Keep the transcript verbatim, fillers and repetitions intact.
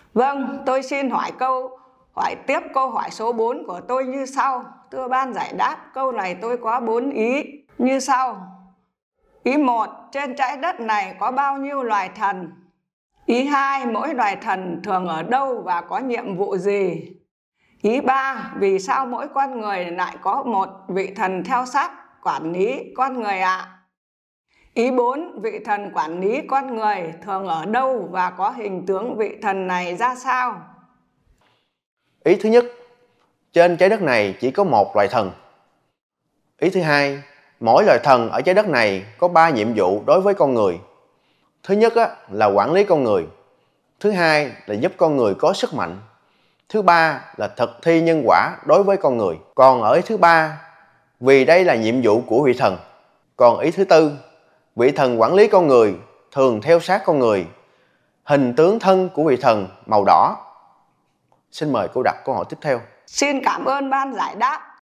Vâng, tôi xin hỏi câu hỏi tiếp câu hỏi số bốn của tôi như sau. Thưa ban giải đáp, câu này tôi có bốn ý như sau. Ý một, trên trái đất này có bao nhiêu loài thần? Ý hai, mỗi loài thần thường ở đâu và có nhiệm vụ gì? Ý ba, vì sao mỗi con người lại có một vị thần theo sát quản lý con người ạ? À? Ý bốn, vị thần quản lý con người thường ở đâu và có hình tướng vị thần này ra sao? Ý thứ nhất, trên trái đất này chỉ có một loài thần. Ý thứ hai, mỗi loài thần ở trái đất này có ba nhiệm vụ đối với con người. Thứ nhất á, là quản lý con người. Thứ hai là giúp con người có sức mạnh. Thứ ba là thực thi nhân quả đối với con người. Còn ở ý thứ ba, vì đây là nhiệm vụ của vị thần. Còn ý thứ tư, vị thần quản lý con người thường theo sát con người. Hình tướng thân của vị thần màu đỏ. Xin mời cô đặt câu hỏi tiếp theo. Xin cảm ơn ban giải đáp.